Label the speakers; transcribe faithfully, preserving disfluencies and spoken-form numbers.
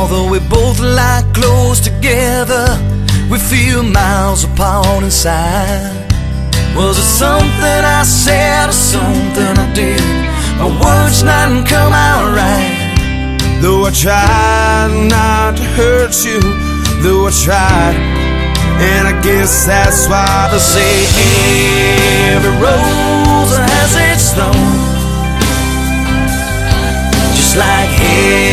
Speaker 1: Although we both lie close together, we feel miles apart inside. Was it something I said or something I did? My words didn't come out right.
Speaker 2: Though I tried not to hurt you, though I tried, and I guess that's why they say every rose has its thorn. Just like